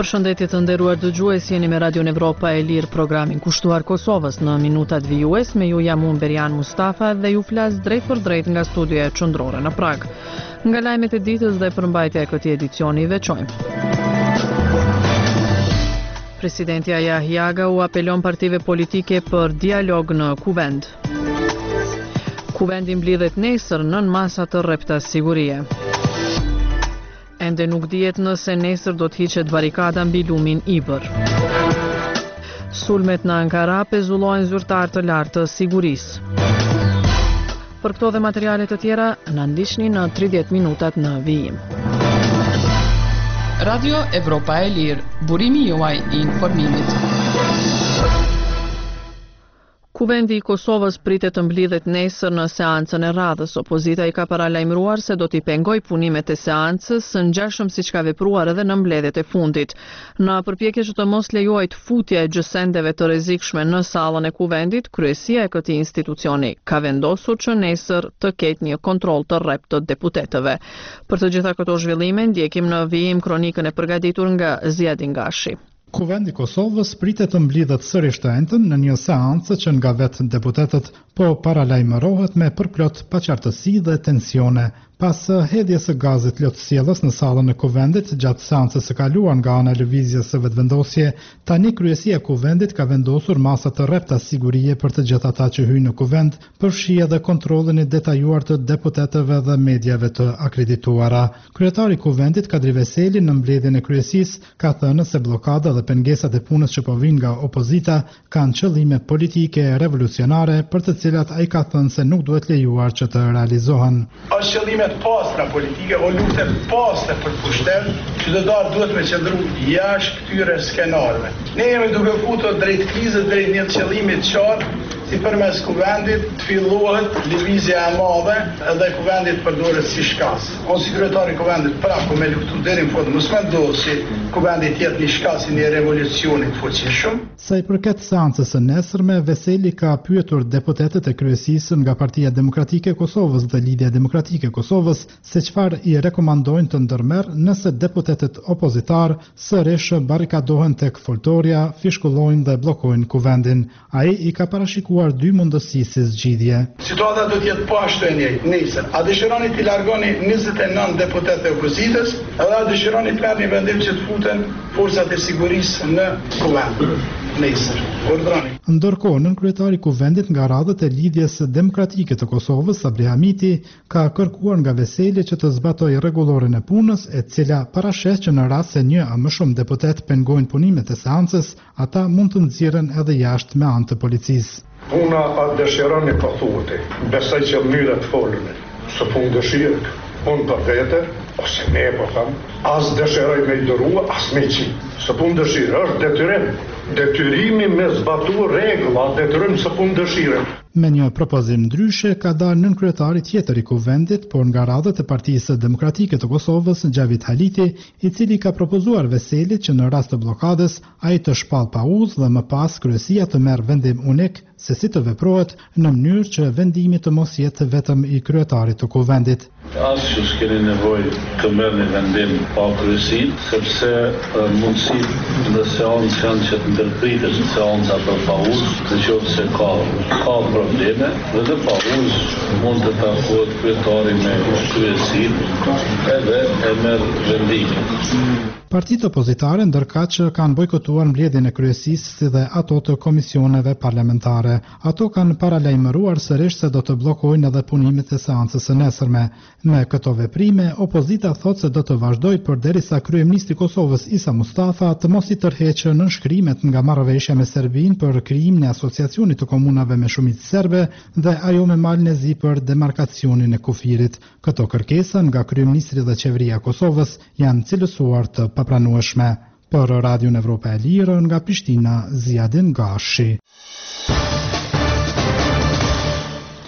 Përshëndetje të nderuar dëgjues, jeni me Radio Evropa e Lirë, programin kushtuar Kosovës në minutat vijues. Me ju jam unë Berian Mustafa dhe ju flas drejt për drejt nga studioja qendrore në Prag. Nga lajmet e ditës dhe përmbajtja e këtij edicioni veçojmë. Presidenti Yahyaga u apelon partive politike për dialog në Kuvend. Kuvendi mblidhet nesër nën masa të rrepta sigurie. Ende nuk dihet nëse nesër do të hiqet barikada mbi lumin Ibër. Sulmet në Ankara pezullojnë zyrtar të lartë të sigurisë. Për këto dhe materiale të tjera, na ndiqni në 30 minutat në vijim. Radio Evropa e Lirë, burimi juaj I informimit. Kuvendi I Kosovës pritet të mblidhet nesër në seancën e radhës. Opozita I ka paralajmëruar se do t'i pengoj punimet e seancës së ngjashëm siç ka vepruar edhe në mbledhjet e fundit. Në përpjekje që të mos lejohet futja e gjësendeve të rrezikshme në sallën e Kuvendit, kryesia e këtij institucioni ka vendosur që nesër të ketë një kontroll të rreptë të deputetëve. Për të gjitha këto zhvillime ndjekim në vijim kronikën e përgatitur nga Ziadin Gashi. Kuvendi I Kosovës pritet të mblidhet sërish të entën në një seancë që nga vetë deputetët po paralajmërohet me përplot paqartësi dhe tensione. Pas hedhjes së gazit lotësjellës në sallën e Kuvendit gjatë seancës së kaluar nga ana e lëvizjes së vetëvendosje, tani kryesia e Kuvendit ka vendosur masa të rrepta sigurie për të gjithë ata që hyjnë në Kuvend, përfshi edhe kontrollin e detajuar të deputetëve dhe mediave të akredituara. Kryetari I Kuvendit Kadri Veseli në mbledhjen e kryesisë ka thënë se bllokada dhe pengesat e punës që po vijnë nga opozita kanë qëllime politike revolucionare për të cilat ai ka thënë se nuk duhet lejuar që të realizohen. Pastra politike o lufte pastre për pushtet, qytetarë duhet me qëndru jashtë këtyre skenarëve. Ne jemi duke futur drejt krizës, drejt një qëllimi të qartë, si përmes Kuvendit të fillohet lëvizja e madhe edhe Kuvendit përdoret si shkas. Unë si kryetari Kuvendit praku me luftu deri në fund, mos mendoj si Kuvendit jetë një shkas I një revolucioni të fuqishëm. Sa I përket seancës së nesërme, Veseli ka pyetur deputetët e kryesisë nga Partia Demokratike e Kosovës dhe Lidhja Demokratike e Kosovës se çfarë I rekomandojnë të ndërmerr nëse deputetët opozitar sërish barrikadohen tek foltorja, fishkullojnë dhe bllokojnë Kuvendin. Ai I ka parashikuar dy mundësi si zgjidhje. Situata do të jetë po ashtu e njëjtë nesër. A dëshironi të largoni 29 deputetë e opozitës, edhe a dëshironi të merrni vendim që të futen forcat e sigurisë në Kuvend nesër. Ordrani. Ndërkohë, nën kryetari I Kuvendit nga radhët e Lidhjes Demokratike të Kosovës, Sabri Hamiti, ka kërkuar nga Veseli që të zbatojë rregulloren e punës, e cila parashes që në rast se një a më shumë deputet pengojnë punimet e seancës, ata mund të nxirren edhe jashtë me anë të policisë. Puna a dëshironi po thuhet, besoj që mënyra të folën, së punë dëshirë, unë për vete, ose ne po tham, as dëshiroj me I dërua, as me qi. Së punë dëshirë, është detyrim. Detyrimi me zbatu regla, detyrim së punë dëshirë. Me një propozim ndryshe ka dalë nën kryetari tjetër I Kuvendit, por nga radhët e Partisë Demokratike të Kosovës, Gjavit Haliti, I cili ka propozuar Veselit që në rast të blokadës ai të shpall pauzë dhe më pas kryesia të merr vendim unik se si të veprohet në mënyrë që vendimi të mos jetë vetëm I kryetarit të Kuvendit. Asgjë s'keni nevojë të merrni vendim pa kryesin, sepse mundësitë në seancë janë që të ndërpritet seanca për pauzë, nëse ka probleme, dhe në pauzë mund të takohet kryetari me kryesinë edhe e merr vendimin. Partitë opozitare ndërkaq kanë bojkotuar mbledhjen e kryesisë si dhe ato të komisioneve parlamentare. Ato kanë paralajmëruar sërish se do të bllokojnë edhe punimet e seancës së nesërme. Me këto veprime, opozita thotë se do të vazhdojë përderisa kryeministri I Kosovës Isa Mustafa të mos I tërheqë nënshkrimet nga marrëveshja me Serbinë për krijimin e asociacionit të komunave me shumicë serbe dhe ajo me malën e zi për demarkacionin e kufirit. Këto kërkesa nga kryeministri dhe qeveria e Kosovës janë cilësuar të papranueshme. Për Radion Evropa e Lirë nga Prishtina, Ziadin Gashi.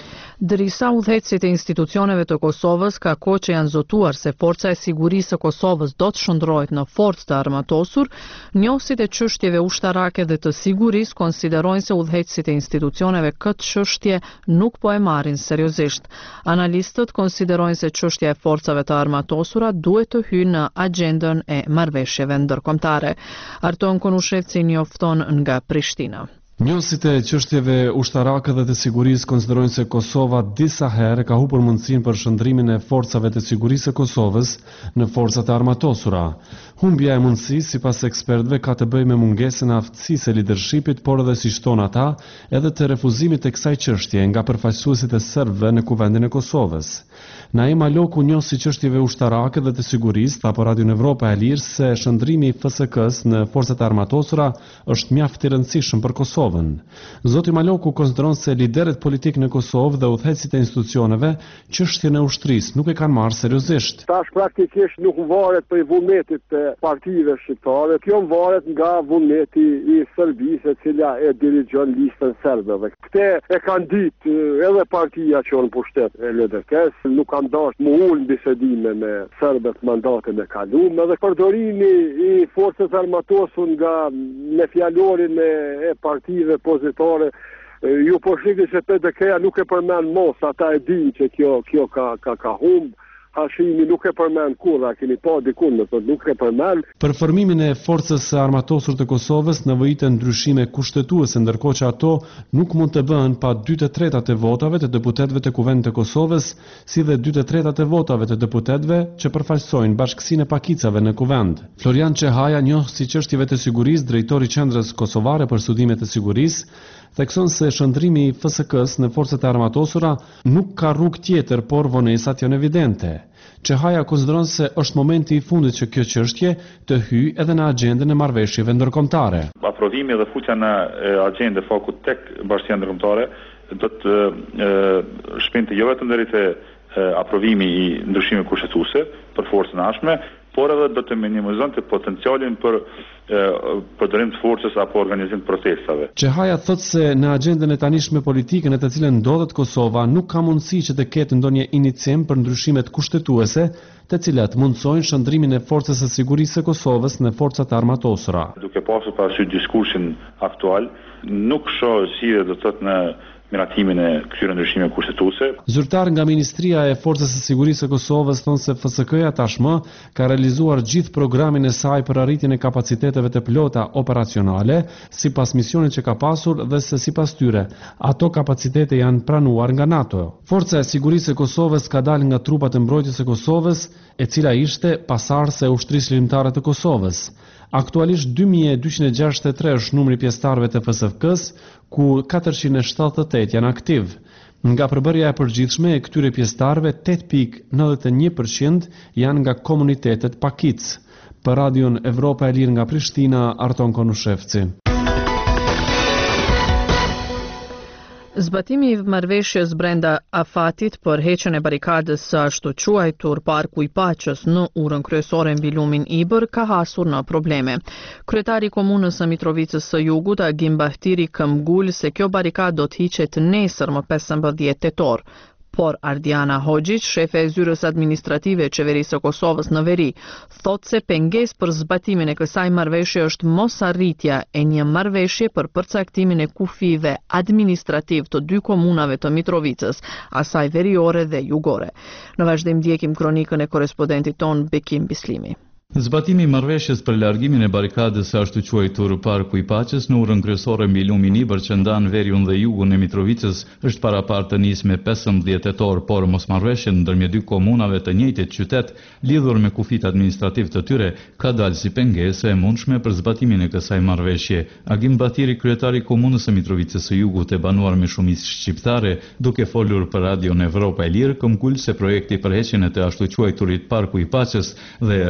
Derisa udhëheqësit e institucioneve të Kosovës ka kohë që janë zotuar se Forca e Sigurisë së Kosovës do të shndrohet në forcë të armatosur, njohësit e çështjeve ushtarake dhe të sigurisë konsiderojnë se udhëheqësit e institucioneve këtë çështje nuk po e marrin seriozisht. Analistët konsiderojnë se çështja e forcave të armatosura duhet të hyjë në agjendën e marrëveshjeve ndërkombëtare. Arton Konushevci njofton nga Prishtina. Njohësit e çështjeve ushtarake dhe të sigurisë konsiderojnë se Kosova disa herë ka humbur mundësinë për shndrimin e forcave të sigurisë së Kosovës në forcat e armatosura. Humbja e mundësisë, sipas ekspertëve, ka të bëjë me mungesën e aftësisë e lidershipit, por edhe si shton ata, edhe të refuzimit të kësaj çështje nga përfaqësuesit e serbëve në kuvendin e Kosovës. Naim Aloku, njohësi çështjeve ushtarake dhe të sigurisë, tha për Radio Evropa e Lirë se shndrimi i FSK-s në forcat e armatosura është mjaft i rëndësishëm për Kosovën. Zoti Maloku konsideron se liderët politikë në Kosovë dhe udhëheqësit e institucioneve çështjen e ushtrisë nuk e kanë marrë seriozisht. Tash praktikisht nuk varet për vullnetit të partive shqiptare, kjo varet nga vullneti i Serbisë, e cila e dirigjon listën serbëve. Këte e kanë ditë edhe partia që në pushtet e LDK-s, nuk kanë dashur më ullë bisedime me serbët mandatin e kaluar, dhe përdorimi i forcës armatosur nga me fjalorin e partive pozitare. Ju po shikni se PDK-ja nuk e përmend mos, ata e dinë që kjo ka humb. Hashimi nuk e përmend kurrë, keni pa dikun, nuk e përmend. Për formimin e forcës së armatosur të Kosovës nevojiten ndryshime kushtetuese, ndërkohë që ato nuk mund të bëhen pa 2/3 të votave të deputetëve të Kuvendit të Kosovës, si dhe 2/3 të votave të deputetëve që përfaqësojnë bashkësinë e pakicave në Kuvend. Florian Çehaja, njohësi çështjeve të sigurisë, drejtori i Qendrës Kosovare për Studime të Sigurisë, thekson se shndrimi i FSK-s në forcat e armatosura nuk ka rrugë tjetër, por vonesat janë evidente. Çehaja konsideron se është momenti i fundit që kjo çështje të hyjë edhe në agjendën e marrëveshjeve ndërkombëtare. Aprovimi dhe futja në agjendë foku tek bashkia ndërkombëtare do të shpente jo vetëm deri te aprovimi i ndryshimeve kushtetuese për forcën e ashme, por edhe do të minimizonte potencialin për përdorim të forcës apo organizim të protestave. Çehaja thot se në agjendën e tanishme politike në të cilën ndodhet Kosova nuk ka mundësi që të ketë ndonjë inicim për ndryshimet kushtetuese, të cilat mundsojnë shndrimin e forcës së sigurisë së Kosovës në forcat armatosura. Duke pasur parasysh diskursin aktual, nuk shoh si do të thotë në miratimin e këtyre ndryshimeve kushtetuese. Zyrtar nga Ministria e Forcës së Sigurisë së Kosovës thonë se FSK-ja tashmë ka realizuar gjithë programin e saj për arritjen e kapaciteteve të plota operacionale, sipas misionit që ka pasur dhe se sipas tyre, ato kapacitete janë pranuar nga NATO. Forca e Sigurisë së Kosovës ka dalë nga trupat e mbrojtjes së Kosovës, e cila ishte pasardhëse e ushtrisë ligjtare të Kosovës. Aktualisht 2263 është numri pjesëtarëve të FSK-s, ku 478 janë aktiv. Nga përbërja e përgjithshme e këtyre pjesëtarëve, 8.91% janë nga komunitetet pakic. Për Radion Evropa e Lirë nga Prishtina, Arton Konushevci. Zbatimi i marrëveshjes brenda afatit për heqjen e barikadës së ashtu quajtur Parku i Paqës në urën kryesore mbi lumin Ibër ka hasur në probleme. Kryetari i komunës së Mitrovicës së Jugut, Agim Bahtiri, këmbgul se kjo barikadë do të hiqet nesër më 15 tetor. Por Ardiana Hoxhić, shefe e zyrës administrative e qeverisë së Kosovës në veri, thot se pengesë për zbatimin e kësaj marrëveshje është mosarritja e një marrëveshje për përcaktimin e kufive administrativ të dy komunave të Mitrovicës, asaj veriore dhe jugore. Në vazhdim ndjekim kronikën e korrespondentit ton Bekim Bislimi. Zbatimi i marrëveshjes për largimin e barikadës së ashtu quajtur Parku i Paqës në urën kryesore mbi lumin Ibër që ndan veriun dhe jugun e Mitrovicës është parapartë të nisë me 15 tetor, por mosmarrveshjen ndërmjet dy komunave të njëjtit qytet, lidhur me kufit administrativ të tyre, ka dalë si pengesë e mundshme për zbatimin e kësaj marrëveshje. Agim Batiri, kryetari i komunës së Mitrovicës së Jugut e banuar me shumicë shqiptare, duke folur për Radion Evropa e Lirë, këmbgul se projekti për heqjen e të ashtu quajturit Parku i Paqës dhe revitalizimit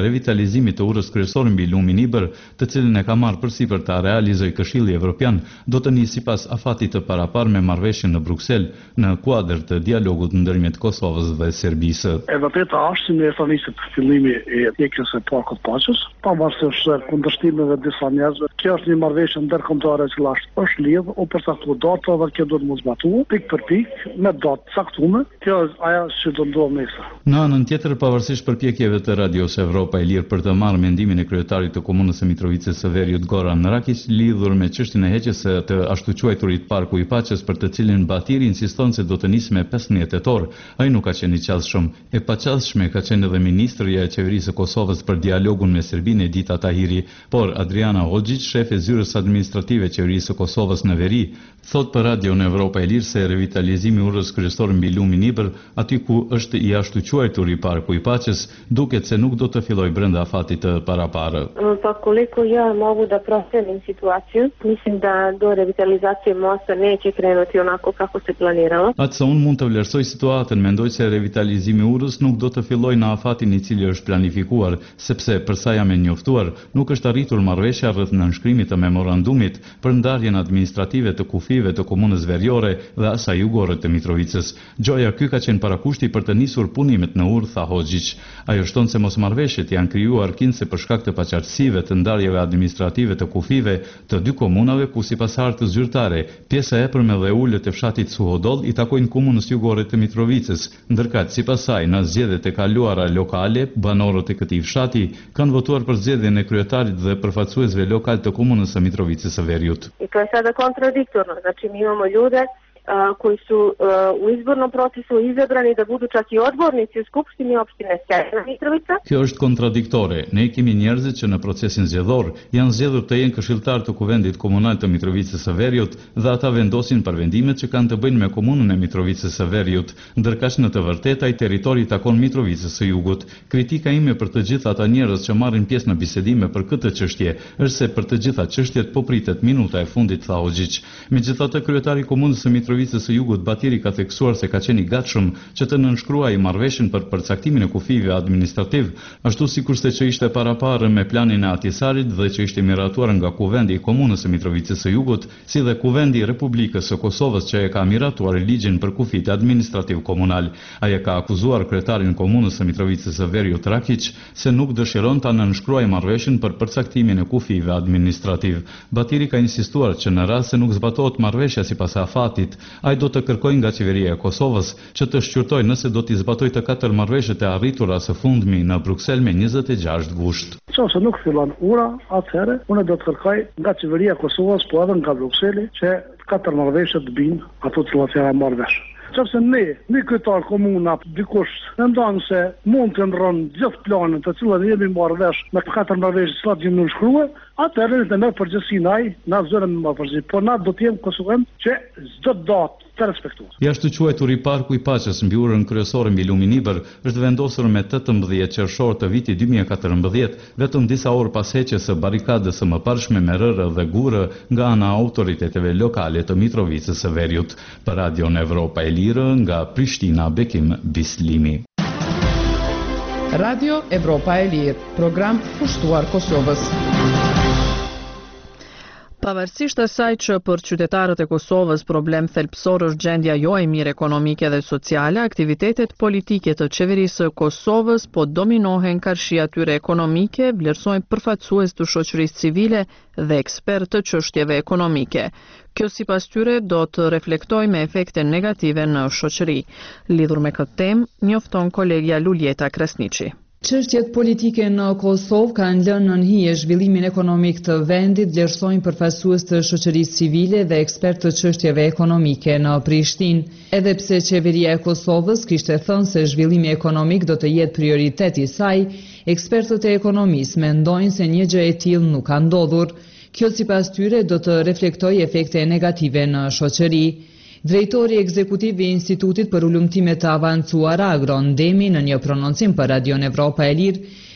realizimit të urës kryesore mbi lumin Iber, të cilën e ka marrë përsipër ta realizojë Këshilli Evropian, do të nisë sipas afatit të paraparë me marrëveshjen në Bruksel në kuadër të dialogut ndërmjet Kosovës dhe Serbisë. E vërtetë është si në thanisit fillimi e pjekjes së Parkut Paqës, pavarësisht kundërshtimeve të disa njerëzve. Kjo është një marrëveshje ndërkombëtare që është lidhur o përcaktuar data dhe kjo do të mos zbatohet pik për pik me datë caktuar. Kjo është ajo që do ndodhë nesër. Në anën tjetër, pavarësisht përpjekjeve të Radios Evropa e Lirë për të marrë mendimin e kryetarit të komunës së Mitrovicës së Veriut Goran Rakić lidhur me çështjen e heqjes së të ashtu quajturit Parku i Paqës, për të cilin Batiri insiston se do të nisë me 15 tetor, ai nuk ka qenë i qasshëm. E paqasshme ka qenë edhe ministrja e qeverisë së Kosovës për dialogun me Serbinë Edita Tahiri, por Adriana Hoxhić, shef e zyrës administrative e qeverisë së Kosovës në veri, thot për Radion Evropa e Lirë se revitalizimi i urës kryesore mbi lumin Iber, aty ku është i ashtu quajtur i Parku i Paqës, duket se nuk do të fillojë brenda afatit të paraparë. Pa koliko ja mogu da procenim situaciju, mislim da do revitalizacije mosta neće krenuti onako kako se planiralo. Atë se unë mund të vlerësoj situatën, mendoj se revitalizimi i urës nuk do të fillojë në afatin i cili është planifikuar, sepse për sa jam e njoftuar, nuk është arritur marrëveshja rreth nënshkrimit të memorandumit për ndarjen administrative të kufive të komunës veriore dhe asaj jugore të Mitrovicës. Gjoja ky ka qenë parakushti për të nisur punimet në urë, tha Hoxhić. Ajo shton se mosmarrveshjet janë krijuar kinse për shkak të paqartësive të ndarjeve administrative të kufive të dy komunave ku sipas hartës zyrtare, pjesa e epërme dhe ulët e fshatit Suhodol i takojnë komunës jugore të Mitrovicës, ndërkaq sipas saj në zgjedhjet e kaluara lokale, banorët e këtij fshati kanë votuar për zgjedhjen e kryetarit dhe përfaqësuesve lokal të komunës së Mitrovicës së Veriut. I to je sada kontradiktorno, znači mi imamo ljude koji su u izbornom procesu izabrani da budu čak i odbornici u Skupštini opštine Sjeverna Mitrovica. Kjo është kontradiktore. Ne kemi njerëzit që në procesin zgjedhor janë zgjedhur të jenë këshilltar të Kuvendit Komunal të Mitrovicës së Veriut dhe ata vendosin për vendimet që kanë të bëjnë me komunën e Mitrovicës së Veriut, ndërkaq në të vërtetë ai territori takon Mitrovicës së Jugut. Kritika ime për të gjithë ata njerëz që marrin pjesë në bisedime për këtë çështje është se për të gjitha çështjet po pritet minuta e fundit, tha Hoxhić. Megjithatë, kryetari i komunës së Mitrovicës së Jugut Batiri ka theksuar se ka qenë i gatshëm që të nënshkruajë marrëveshjen për përcaktimin e kufive administrativ, ashtu sikurse që ishte paraparë me planin e Atisarit dhe që ishte miratuar nga Kuvendi i komunës së Mitrovicës së Jugut, si dhe Kuvendi i Republikës së Kosovës që e ka miratuar ligjin për kufit administrativ komunal. Ai e ka akuzuar kryetarin e komunës së Mitrovicës së Veriut Rakić se nuk dëshiron ta nënshkruajë marrëveshjen për përcaktimin e kufive administrativ. Batiri ka insistuar që në rast se nuk zbatohet marrëveshja sipas afatit, ai do të kërkojë nga qeveria e Kosovës që të shqyrtojë nëse do t'i zbatojë të 4 marrëveshjet e arritura së fundmi në Bruksel me 26 gusht. Nëse nuk fillon ura, atëherë unë do të kërkoj nga qeveria e Kosovës, po edhe nga Brukseli, që 4 marrëveshje të binë ato të cilat janë marrë vesh. Sepse ne kryetar komuna dikush mendon se mund të ndron gjithë planet të cilat jemi marrë vesh me 4 marrëveshje që jemi nënshkruar, atëherë të merr përgjegjësinë ai, na zëren më përgjegjësi, por na do të jemi konsekvent që çdo datë të respektuar. Jashtë quajtur i Parku i Paqës mbi urën kryesore mbi lumin Iber është vendosur me 18 qershor të vitit 2014, vetëm disa orë pas heqjes së barikadës së mëparshme me rërë dhe gurë nga ana e autoriteteve lokale të Mitrovicës së Veriut. Për Radion Evropa e Lirë, nga Prishtina, Bekim Bislimi. Radio Evropa e Lirë, program kushtuar Kosovës. Pavarësisht asaj që për qytetarët e Kosovës problem thelbësor është gjendja jo e mirë ekonomike dhe sociale, aktivitetet politike të qeverisë së Kosovës po dominohen qarshia tyre ekonomike, vlerësojnë përfaqësues të shoqërisë civile dhe ekspertë të çështjeve ekonomike. Kjo sipas tyre do të reflektojë me efekte negative në shoqëri. Lidhur me këtë temë, njofton kolegja Luljeta Krasniqi. Çështjet politike në Kosovë kanë lënë në hije zhvillimin ekonomik të vendit, vlerësojnë përfaqësues të shoqërisë civile dhe ekspertë të çështjeve ekonomike në Prishtinë. Edhe pse qeveria e Kosovës kishte thënë se zhvillimi ekonomik do të jetë prioritet i saj, ekspertët e ekonomisë mendojnë se një gjë e tillë nuk ka ndodhur. Kjo sipas tyre do të reflektojë efekte negative në shoqëri. Drejtori ekzekutiv i Institutit për Ulëmtime të Avancuara Agron Demi në një prononcim për Radion Evropa e Lirë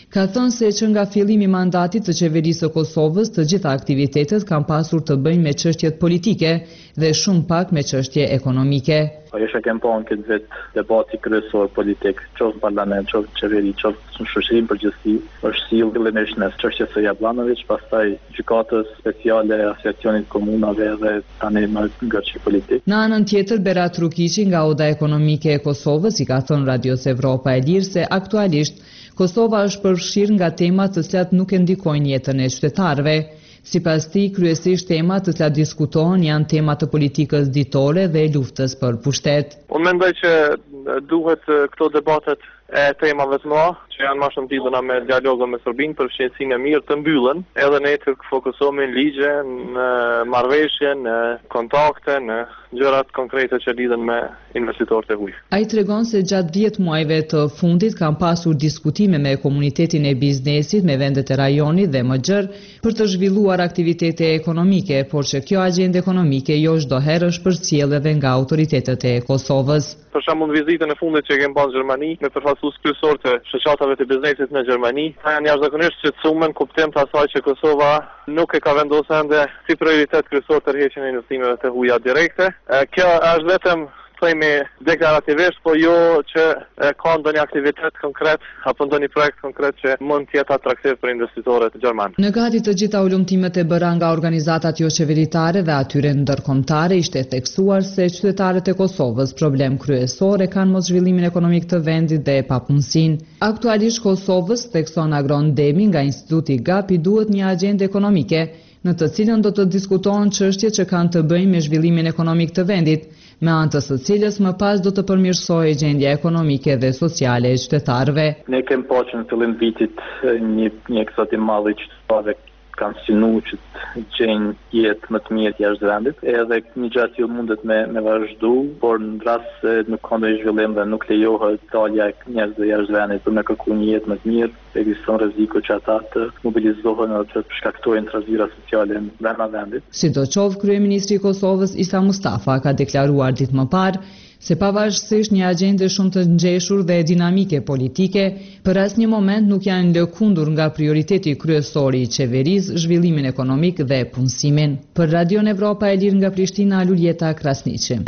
Ka thënë se që nga fillimi i mandatit të qeverisë së Kosovës, të gjitha aktivitetet kanë pasur të bëjnë me çështjet politike dhe shumë pak me çështje ekonomike. Ajo kem pa në këtë vit debati kryesor politik, qoftë në parlament, qoftë në qeveri, qoftë në shoqërinë përgjithësi, është sill fillimisht në çështjes së Jablanović, pastaj gjykatës speciale e asociacionit komunave dhe tani më ngërçi politik. Në anën tjetër, Berat Rukiqi nga Oda Ekonomike e Kosovës i ka thënë Radios Evropa e Lirë se aktualisht Kosova është përfshirë nga temat të cilat nuk e ndikojnë jetën e qytetarëve. Sipas tij, kryesisht temat të cilat diskutohen janë temat të politikës ditore dhe luftës për pushtet. Unë mendoj që duhet këto debatet e temave të mëdha, që janë më shumë lidhura me dialogun me Serbinë për fshehësinë e mirë të mbyllen, edhe ne të fokusohemi në ligje, në marrëveshje, në kontakte, në gjërat konkrete që lidhen me investitorët e huaj. Ai tregon se gjatë 10 muajve të fundit kanë pasur diskutime me komunitetin e biznesit, me vendet e rajonit dhe më gjerë për të zhvilluar aktivitete ekonomike, por që kjo agjendë ekonomike jo çdo herë është përcjellë edhe nga autoritetet e Kosovës. Për shembull, vizitën e fundit që kemi bërë në Gjermani me përfaqësues kryesor të shoqatave të biznesit në Gjermani, ata janë jashtëzakonisht shqetësuar në kuptim të asaj që Kosova nuk e ka vendosur ende si prioritet kryesor tërheqjen e investimeve të huaja direkte. Kjo është vetëm themi deklarativisht, po jo që ka ndonjë aktivitet konkret apo ndonjë projekt konkret që mund të jetë atraktiv për investitorët gjermanë. Në gati të gjitha ulëmtimet e bëra nga organizatat jo qeveritare dhe atyre ndërkombëtare ishte theksuar se qytetarët e Kosovës problem kryesor e kanë mos zhvillimin ekonomik të vendit dhe papunësinë. Aktualisht Kosovës, thekson Agron Demi nga Instituti GAP, i duhet një agjendë ekonomike në të cilën do të diskutohen çështjet që kanë të bëjnë me zhvillimin ekonomik të vendit, me anë të së cilës më pas do të përmirësojë gjendja ekonomike dhe sociale e qytetarëve. Ne kemi pasur në fillim vitit një ekzoti madh i qytetarëve kanë synuar që të gjejnë jetë më të mirë jashtë vendit, edhe një gjë që mundet me vazhdu, por në rast se nuk ka ndonjë zhvillim dhe nuk lejohet dalja e njerëzve jashtë vendit për me kërkuar një jetë më të mirë, ekziston rreziku që ata të mobilizohen edhe të shkaktojnë trazira sociale në vendit. Sidoqoftë, kryeministri i Kosovës Isa Mustafa ka deklaruar ditë më parë se pavarësisht një agjende shumë të ngjeshur dhe dinamike politike, për asnjë moment nuk janë lëkundur nga prioriteti kryesor i qeverisë zhvillimin ekonomik dhe punësimin. Për Radion Evropa e Lirë nga Prishtina, Luljeta Krasniqi.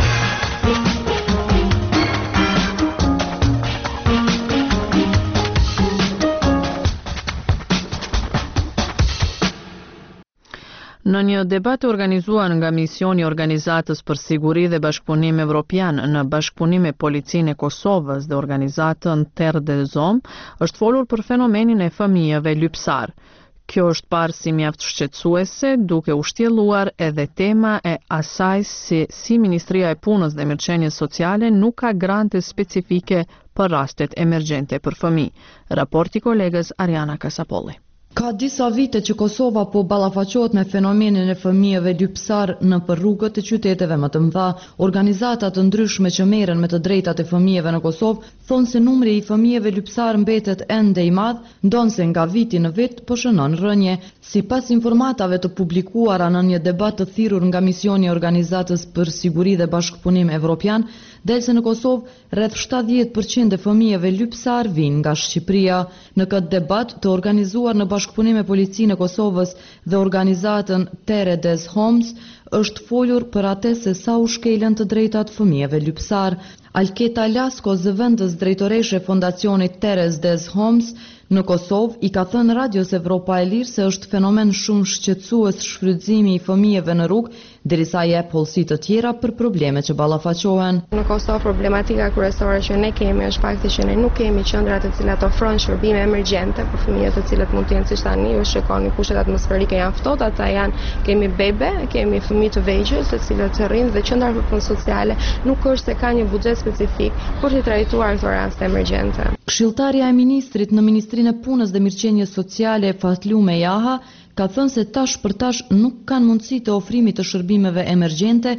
Në një debat organizuar nga misioni Organizatës për Siguri dhe Bashkëpunim Evropian në bashkëpunim me Policinë e Kosovës dhe organizatën Terre des Hommes, është folur për fenomenin e fëmijëve lypsar. Kjo është parë si mjaft shqetësuese, duke u shtjelluar edhe tema e asaj si Ministria e Punës dhe Mirëqenies Sociale nuk ka grante specifike për rastet emergjente për fëmijë. Raporti kolegës Ariana Kasapolli. Ka disa vite që Kosova po ballafaqohet me fenomenin e fëmijëve lypsar në rrugët e qyteteve më të mëdha. Organizata të ndryshme që merren me të drejtat e fëmijëve në Kosovë thonë se numri i fëmijëve lypsar mbetet ende i madh, ndonse nga viti në vit po shënon rënje. Sipas informatave të publikuara në një debat të thirrur nga misioni i Organizatës për Siguri dhe Bashkëpunim Evropian, del se në Kosovë rreth 70% e fëmijëve lypsar vijnë nga Shqipëria. Në këtë debat të organizuar në bashkëpunim me Policinë e Kosovës dhe organizatën Terre des Hommes, është folur për atë se sa u shkelen të drejtat fëmijëve lypsar. Alketa Lasko, zëvendës drejtoreshe Fondacionit Terre des Hommes në Kosovë, i ka thënë Radios Evropa e Lirë se është fenomen shumë shqetësues shfrytëzimi i fëmijëve në rrugë, derisa jep hollësi të tjera për problemet që ballafaqohen. Në Kosovë problematika kryesore që ne kemi është fakti që ne nuk kemi qendra të cilat ofrojnë shërbime emergjente për fëmijët të cilët mund të jenë siç tani, ju shikoni kushtet atmosferike janë ftohta, ata janë, kemi bebe, kemi fëmijë të vegjël të cilët rrinë dhe qendra për punë sociale nuk është se ka një buxhet specifik për të trajtuar këto raste emergjente. Këshilltarja e ministrit në Ministrinë e Punës dhe Mirëqenies Sociale Fatlume Jaha ka thënë se tash për tash nuk kanë mundësi të ofrimit të shërbimeve emergjente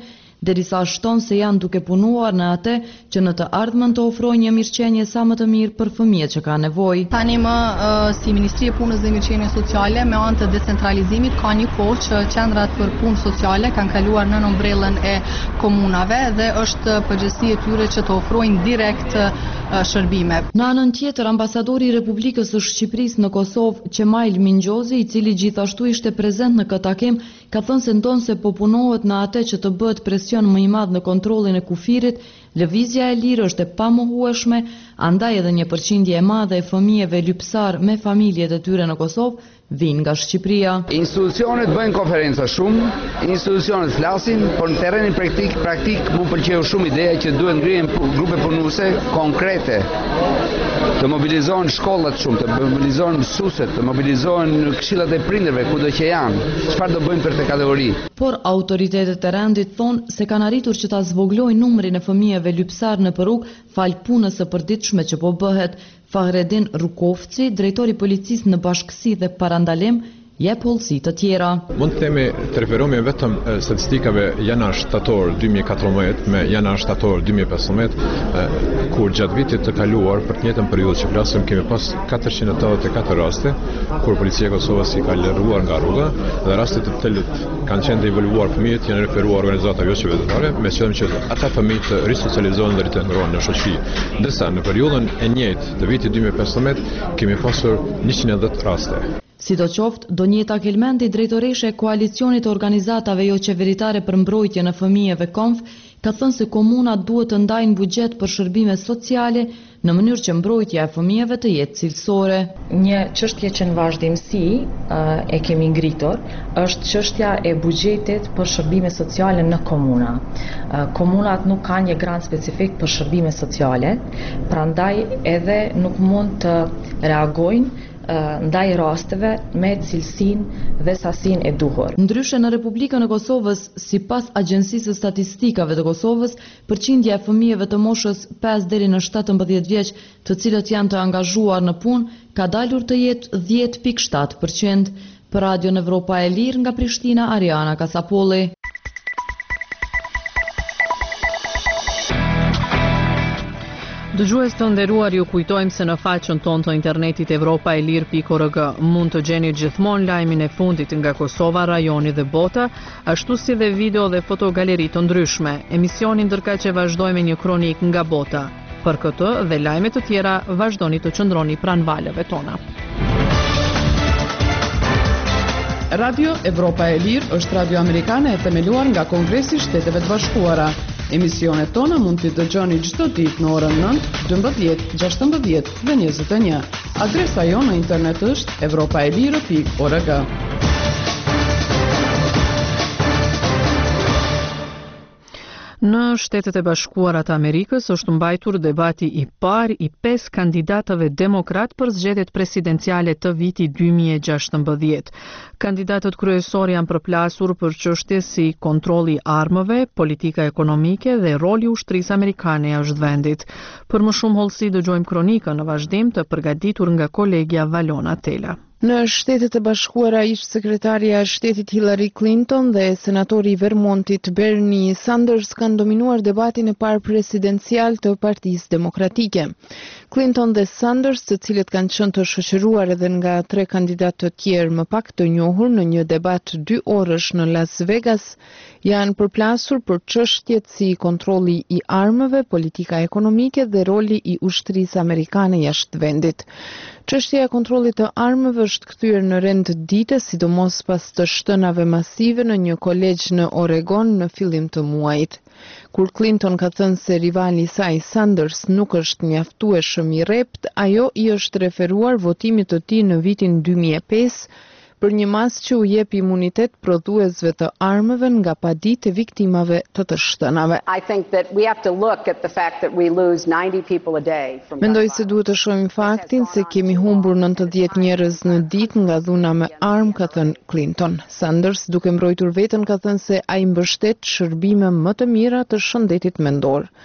derisa shton se janë duke punuar në atë që në të ardhmen të ofrojnë një mirëqenie sa më të mirë për fëmijët që ka nevojë. Tani më si Ministria e Punës dhe Mirëqenies Sociale me anë të decentralizimit ka një kohë që qendrat për punë sociale kanë kaluar në ombrellën e komunave dhe është përgjegjësia e tyre që të ofrojnë direkt shërbime. Në anën tjetër, ambasadori i Republikës së Shqipërisë në Kosovë, Qemail Mingjozi, i cili gjithashtu ishte prezent në këtë takim, ka thënë se ndonse po punohet në atë që të bëhet presion më i madh në kontrollin e kufirit, lëvizja e lirë është e pamohueshme, andaj edhe një përqindje e madhe e fëmijëve lypsar me familjet e tyre në Kosovë vinë nga Shqipëria. Institucionet bëjnë konferenca shumë, institucionet flasin, por në terrenin praktik mu pëlqeu shumë ideja që duhet ngrihen grupe punuese konkrete, të mobilizohen shkollat shumë, të mobilizohen mësuesit, të mobilizohen këshillat e prindërve kudo që janë. Çfarë do bëjnë për këtë kategori? Por autoritetet e rendit thonë se kanë arritur që ta zvoglojnë numrin e fëmijëve lypsar në rrugë fal punës së përditshme që po bëhet. Fahredin Rukovci, drejtori policisë në bashkësi dhe parandalim, jep hollësi të tjera. Mund të themi të referohemi vetëm statistikave janar-shtator 2014 me janar-shtator 2015, kur gjatë vitit të kaluar për të njëjtën periudhë që flasim kemi pas 484 raste kur policia e Kosovës i ka lëruar nga rruga dhe raste të tillë kanë qenë të evaluar fëmijët janë referuar organizata jo qytetare me qëllim që ata fëmijë të risocializohen dhe ritengrohen në shoqëri. Ndërsa në periudhën e njëjtë të vitit 2015 kemi pasur 110 raste. Sidoqoftë, Donjeta Kelmendi, drejtoreshe e koalicionit të organizatave jo qeveritare për mbrojtje në fëmijëve KONF, ka thënë se komunat duhet të ndajnë buxhet për shërbime sociale në mënyrë që mbrojtja e fëmijëve të jetë cilësore. Një çështje që në vazhdimsi e kemi ngritur është çështja e buxhetit për shërbime sociale në komuna. Komunat nuk kanë një grant specifik për shërbime sociale, prandaj edhe nuk mund të reagojnë ndaj rasteve me cilësinë dhe sasinë e duhur. Ndryshe në Republikën e Kosovës, sipas Agjencisë së Statistikave të Kosovës, përqindja e fëmijëve të moshës 5 deri në 17 vjeç, të cilët janë të angazhuar në punë, ka dalur të jetë 10.7%. Për Radion Evropa e Lirë nga Prishtina, Ariana Kasapolli. Dëgjues të nderuar, ju kujtojmë se në faqen tonë të internetit europaelir.org mund të gjeni gjithmonë lajmin e fundit nga Kosova, rajoni dhe bota, ashtu si dhe video dhe fotogaleri të ndryshme. Emisionin ndërkaq që vazhdojmë një kronik nga bota. Për këtë dhe lajme të tjera, vazhdoni të qëndroni pranë valëve tona. Radio Evropa e Lirë është radio amerikane e themeluar nga Kongresi i Shteteve të Bashkuara. Emisionet tona mund t'i dëgjoni çdo ditë në orën 9, 12, 16 dhe 21. Adresa jonë në internet është europaelire.org. Në Shtetet e Bashkuara të Amerikës është mbajtur debati i parë i 5 kandidatëve demokrat për zgjedhjet presidenciale të vitit 2016. Kandidatët kryesor janë përplasur për çështje si kontrolli i armëve, politika ekonomike dhe roli i ushtrisë amerikane jashtë vendit. Për më shumë hollësi dëgjojmë kronikën në vazhdim të përgatitur nga kolegja Valona Tela. Në Shtetet e Bashkuara, ish sekretarja e shtetit Hillary Clinton dhe senatori i Vermontit Bernie Sanders kanë dominuar debatin e parë presidencial të Partisë Demokratike. Clinton dhe Sanders, të cilët kanë qenë të shoqëruar edhe nga 3 kandidatë të tjerë më pak të njohur në një debat 2 orësh në Las Vegas, janë përplasur për çështjet si kontrolli i armëve, politika ekonomike dhe roli i ushtrisë amerikane jashtë vendit. Çështja e kontrollit të armëve është kthyer në rend dite, sidomos pas të shtënave masive në një kolegj në Oregon në fillim të muajit. Kur Clinton ka thënë se rivali i saj Sanders nuk është mjaftueshëm i rrept, ajo i është referuar votimit të tij në vitin 2005 për një mas që u jep imunitet prodhuesve të armëve nga paditë e viktimave të shtënave. Mendoj se duhet të shohim faktin se kemi humbur 90 njerëz në ditë nga dhuna me armë, ka thënë Clinton. Sanders, duke mbrojtur veten, ka thënë se ai mbështet shërbime më të mira të shëndetit mendor.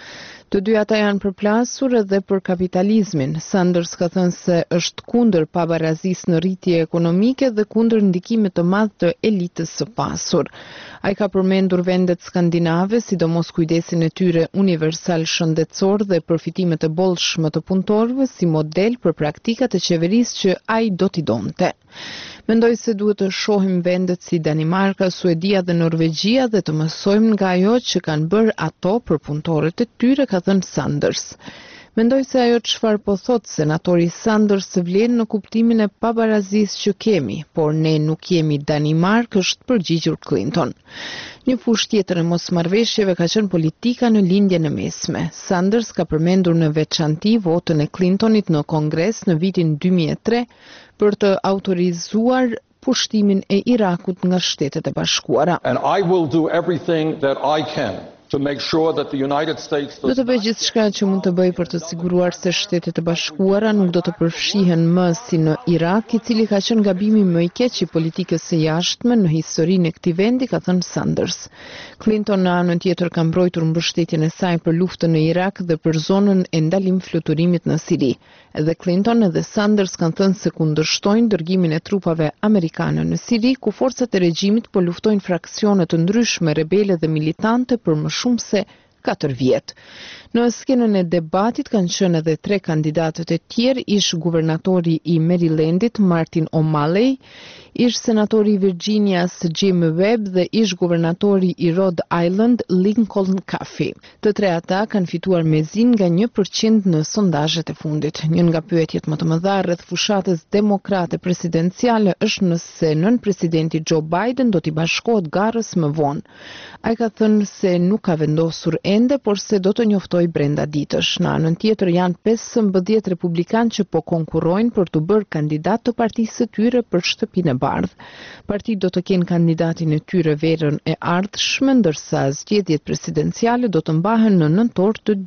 Të dy ata janë përplasur edhe për kapitalizmin. Sanders ka thënë se është kundër pabarazisë në rritje ekonomike dhe kundër ndikimit të madh të elitës së pasur. Ai ka përmendur vendet skandinave, sidomos kujdesin e tyre universal shëndetësor dhe përfitimet e bollshme të punëtorëve si model për praktikat e qeverisë që ai do t'i donte. Mendoj se duhet të shohim vendet si Danimarka, Suedia dhe Norvegjia dhe të mësojmë nga ajo që kanë bërë ato për punëtorët e tyre, ka thënë Sanders. Mendoj se ajo çfarë po thot senatori Sanders vlen në kuptimin e pabarazisë që kemi, por ne nuk jemi Danimark, është përgjigjur Clinton. Një fushë tjetër e mosmarrveshjeve ka qenë politika në lindjen e mesme. Sanders ka përmendur në veçanti votën e Clintonit në Kongres në vitin 2003 për të autorizuar pushtimin e Irakut nga Shtetet e Bashkuara. And I will do everything that I can to make sure that the United States Do të bëj gjithçka që mund të bëj për të siguruar se Shtetet e Bashkuara nuk do të përfshihen më si në Irak, i cili ka qenë gabimi më i keq i politikës së jashtme në historinë e këtij vendi, ka thënë Sanders. Clinton në anën tjetër ka mbrojtur mbështetjen e saj për luftën në Irak dhe për zonën e ndalim fluturimit në Siri. Edhe Clinton edhe Sanders kanë thënë se kundërshtojnë dërgimin e trupave amerikane në Siri, ku forcat e regjimit po luftojnë fraksione të ndryshme rebele dhe militante për më shumë se 4 vjet. Në skenën e debatit kanë qenë edhe 3 kandidatët e tjerë, ish guvernatori i Marylandit Martin O'Malley, ish senatori i Virginias Jim Webb dhe ish guvernatori i Rhode Island Lincoln Caffey. Të tre ata kanë fituar mezin nga 1% në sondazhet e fundit. Një nga pyetjet më të mëdha rreth fushatës demokrate presidenciale është nëse nën presidenti Joe Biden do t'i bashkohet garrës më vonë. Ai ka thënë se nuk ka vendosur ende, por se do të njoftoj brenda ditësh. Në anën tjetër janë 15 republikanë që po konkurrojnë për të bërë kandidat të partisë së tyre për shtëpinë e bardhë. Partitë do të kenë kandidatin e tyre verën e ardhshme, ndërsa zgjedhjet presidenciale do të mbahen në nëntor të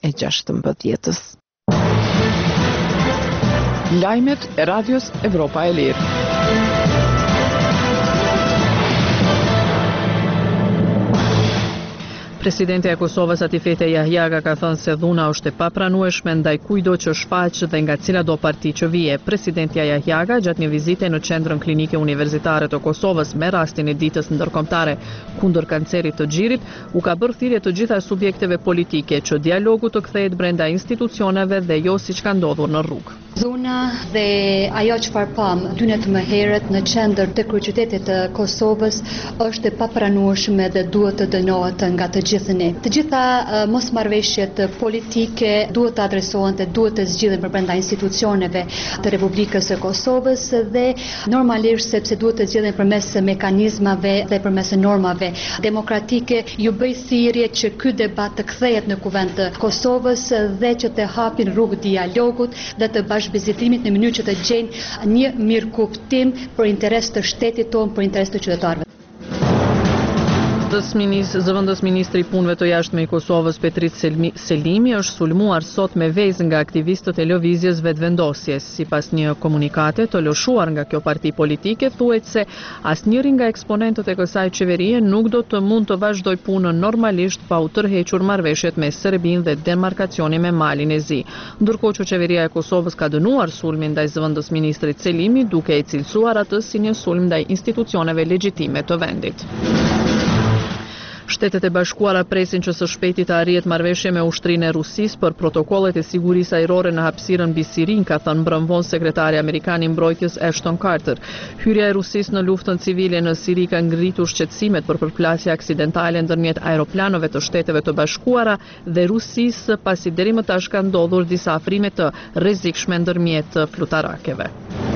2016-s. Lajmet e Radios Evropa e Lirë. Presidenti e Kosovës Atifete Jahjaga ka thënë se dhuna është e papranueshme ndaj kujdo që shfaq dhe nga cila do parti që vije. Presidenti Jahjaga gjatë një vizite në qendrën klinike universitare të Kosovës me rastin e ditës ndërkombëtare kundër kancerit të xhirit, u ka bërë thirrje të gjitha subjekteve politike që dialogu të kthehet brenda institucioneve dhe jo siç ka ndodhur në rrugë. Dhuna dhe ajo çfarë pam 12 herët në qendër të kryeqytetit të Kosovës është e papranueshme dhe duhet të dënohet nga të gjithë ne. Të gjitha mosmarrveshjet politike duhet të adresohen dhe duhet të zgjidhen përbrenda institucioneve të Republikës së Kosovës dhe normalisht sepse duhet të zgjidhen përmes mekanizmave dhe përmes normave demokratike. Ju bëj thirrje që ky debat të kthehet në kuvend të Kosovës dhe që të hapin rrugë dialogut dhe të bashkëbisedimit në mënyrë që të gjejnë një mirëkuptim për interes të shtetit tonë, për interes të qytetarëve. Zëvendës ministri i punëve të jashtme i Kosovës Petrit Selimi është sulmuar sot me vezë nga aktivistët e lëvizjes vetëvendosjes. Sipas një komunikate të lëshuar nga kjo parti politike, thuhet se asnjëri nga eksponentët e kësaj qeverie nuk do të mund të vazhdoj punën normalisht pa u tërhequr marrëveshjet me Serbinë dhe demarkacioni me Malin e Zi. Ndërkohë që qeveria e Kosovës ka dënuar sulmin ndaj zëvendës ministrit Selimi, duke e cilësuar atë si një sulm ndaj institucioneve legjitime të vendit. Shtetet e Bashkuara presin që së shpejti të arrihet marrëveshje me ushtrinë e Rusisë për protokollet e sigurisë ajrore në hapësirën mbi Sirin, ka thënë mbrëmvon sekretari amerikan i mbrojtjes Ashton Carter. Hyrja e Rusisë në luftën civile në Siri ka ngritur shqetësimet për përplasje aksidentale ndërmjet aeroplanove të Shteteve të Bashkuara dhe Rusisë, pasi deri më tash kanë ndodhur disa afrime të rrezikshme ndërmjet flutarakeve.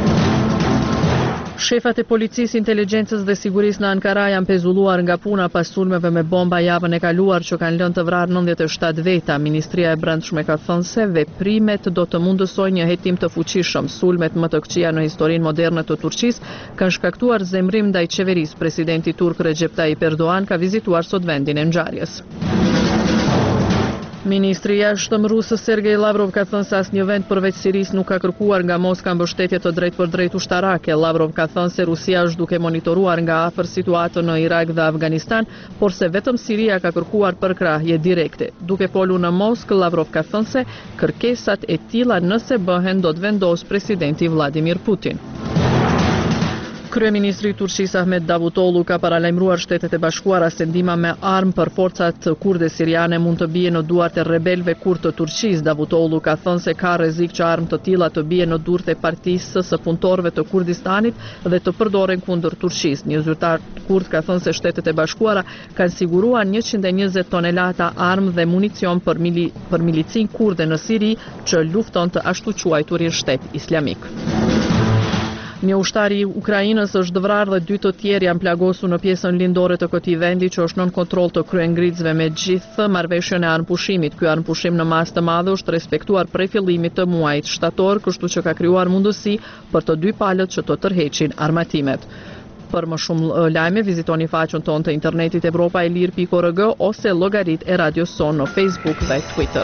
Shefat e policisë, inteligjencës dhe sigurisë në Ankara janë pezulluar nga puna pas sulmeve me bomba javën e kaluar që kanë lënë të vrarë 97 veta. Ministria e Brendshme ka thënë se veprimet do të mundësojnë një hetim të fuqishëm. Sulmet më të këqija në historinë moderne të Turqisë kanë shkaktuar zemrim ndaj qeverisë. Presidenti turk Recep Tayyip Erdogan ka vizituar sot vendin e ngjarjes. Ministri i jashtëm rusë Sergej Lavrov ka thënë se asnjë vend përveç Sirisë nuk ka kërkuar nga Moska mbështetje të drejt ushtarake. Lavrov ka thënë se Rusia është duke monitoruar nga afër situatën në Irak dhe Afganistan, por se vetëm Siria ka kërkuar përkrahje direkte. Duke folur në Moskë, Lavrov ka thënë se kërkesat e tilla nëse bëhen do të vendos presidenti Vladimir Putin. Kryeministri i Turqisë Ahmet Davutoglu ka paralajmëruar Shtetet e Bashkuara se ndihma me armë për forcat kurde siriane mund të bie në duart e rebelëve kurt të Turqisë. Davutoglu ka thënë se ka rrezik që armë të tilla të bie në duart e partisë së punëtorëve të Kurdistanit dhe të përdoren kundër Turqisë. Një zyrtar kurd ka thënë se Shtetet e Bashkuara kanë siguruar 120 tonelata armë dhe municion për milicin kurde në Siri që lufton të ashtu quajturin shtet islamik. Një ushtar i Ukrainës është vrarë dhe 2 të tjerë janë plagosur në pjesën lindore të këtij vendi që është nën kontroll të kryengritësve me gjithë marrëveshjen e armëpushimit. Ky armëpushim në masë të madhe është respektuar prej fillimit të muajit shtator, kështu që ka krijuar mundësi për të 2 palët që të tërheqin armatimet. Për më shumë lajme, vizitoni faqen tonë të internetit evropaelir.org ose llogaritë e Radio Son në Facebook dhe Twitter.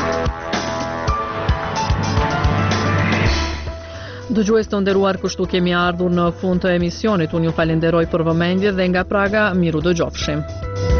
Dëgjues të nderuar, kështu kemi ardhur në fund të emisionit. Unë ju falenderoj për vëmendje dhe nga Praga, miru dëgjofshim.